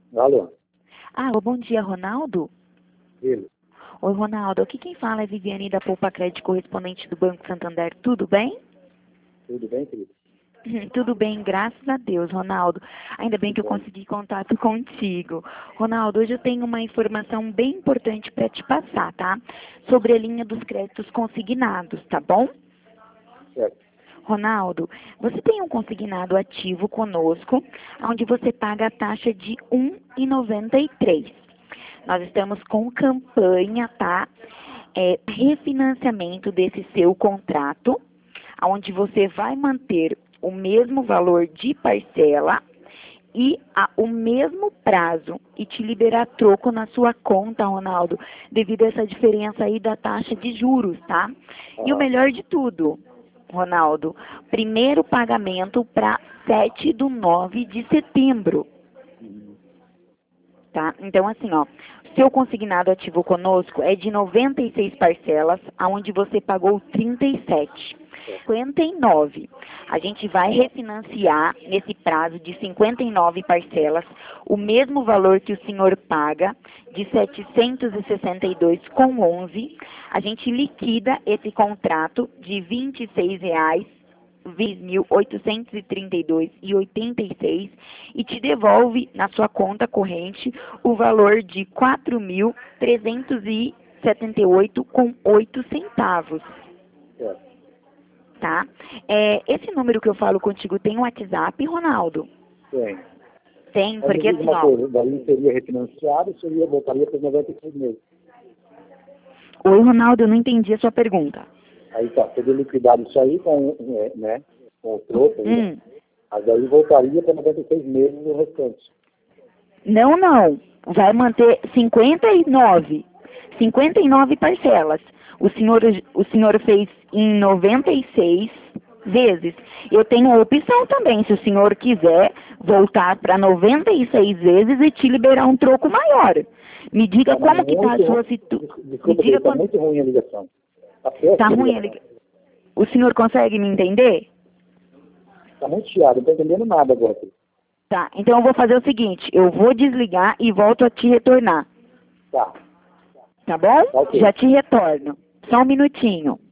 Alô? Alô, bom dia, Ronaldo. Ele. Oi, Ronaldo. Aqui quem fala é Viviane da Poupa Crédito, correspondente do Banco Santander. Tudo bem? Tudo bem, querido? Tudo bem, graças a Deus, Ronaldo. Ainda bem que eu consegui contato contigo. Ronaldo, hoje eu tenho uma informação bem importante para te passar, tá? Sobre a linha dos créditos consignados, tá bom? Certo. Ronaldo, você tem um consignado ativo conosco, onde você paga a taxa de R$ 1,93. Nós estamos com campanha, tá? Refinanciamento desse seu contrato, onde você vai manter o mesmo valor de parcela e o mesmo prazo e te liberar troco na sua conta, Ronaldo, devido a essa diferença aí da taxa de juros, tá? E o melhor de tudo, Ronaldo, primeiro pagamento para 7/9 de setembro. Tá? Então, assim, ó, seu consignado ativo conosco é de 96 parcelas, aonde você pagou 37. 59. A gente vai refinanciar nesse prazo de 59 parcelas o mesmo valor que o senhor paga, de 762,11. A gente liquida esse contrato de R$ 26,00 2.832,86 e te devolve na sua conta corrente o valor de R$ 4.378,08. Certo. Tá? Esse número que eu falo contigo tem um WhatsApp, Ronaldo? Tem. Tem, Mas me porque diz assim, uma ó. coisa, daí seria refinanciado, voltaria para os 96 meses. Oi, Ronaldo, eu não entendi a sua pergunta. Aí tá, seria liquidado isso aí com o troco, né? Mas daí voltaria para 96 meses o restante. Não, não. Vai manter 59 parcelas. O senhor fez em 96 vezes. Eu tenho a opção também, se o senhor quiser voltar para 96 vezes e te liberar um troco maior. Me diga como que está a sua situação. Desculpa, está muito ruim a ligação. Está ruim a ligação. O senhor consegue me entender? Está muito chiado, não estou entendendo nada agora. Tá, então eu vou fazer o seguinte, eu vou desligar e volto a te retornar. Tá. Tá bom? Ok. Já te retorno. Só um minutinho.